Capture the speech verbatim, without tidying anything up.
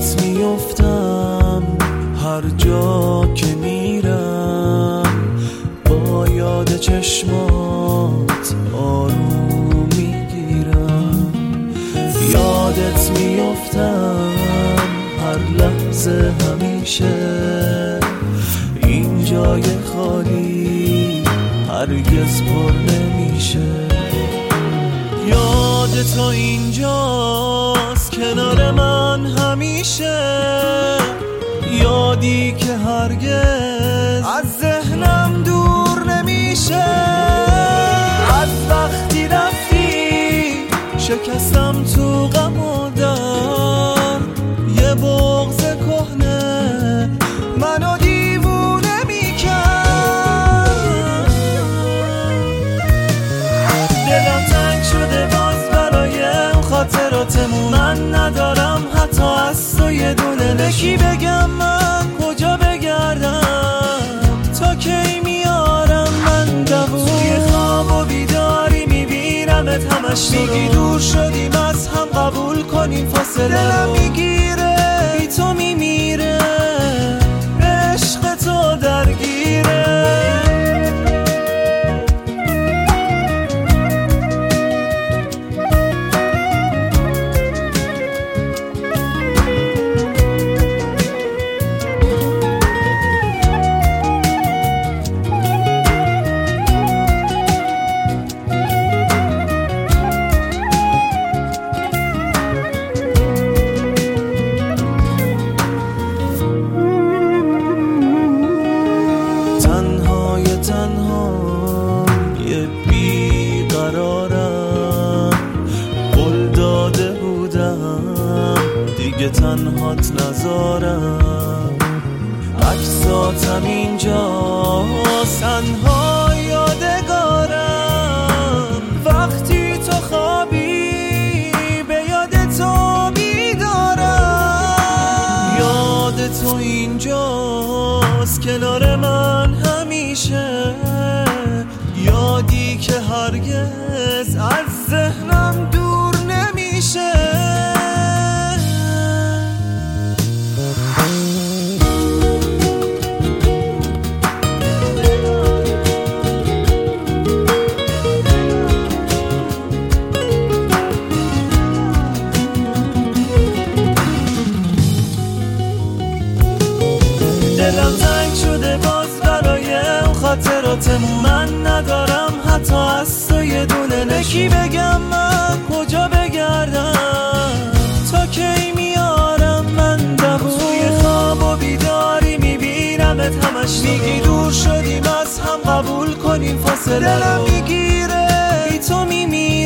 یادت میفتم هر جا که میرم، با یاد چشمات آروم میگیرم. یادت میفتم هر لحظه همیشه، این جای خالی هرگز پر نمیشه. یاد تو اینجاست کنار من همیشه، یادی که هرگز از ذهنم دور نمیشه. از وقتی رفتی شکستم تو غم و درد، یه بغض کهنه منو دیوونه میکرد. دلم تنگ شده باز برای اون خاطراتمون، من ندارم حتی از تو یه دونه. نکی بگم من کجا بگردم، تا کی میارم من دوون. توی خواب و بیداری میبینمت همش، میگی دور شدیم از هم قبول کنیم فاصله. دلم میگیره بی تو میمیره، عشق تو درگیره. دیگه تنهات نذارم، عکساتم اینجا تنها یادگارم. وقتی تو خوابی به یاد تو بیدارم. یاد تو اینجاست کنار من همیشه، یادی که هرگز از ذهنم دور نمیشه. دلم تنگ شده باز برای اون خاطراتمون، من ندارم حتی از تو یه دونه. نکی بگم من کجا بگردم، تا کی میارم من دوون. توی خواب و بیداری میبینمت همش، میگی دور شدیم از هم قبول کنیم فاصله. دلم میگیره بی تو میمیره،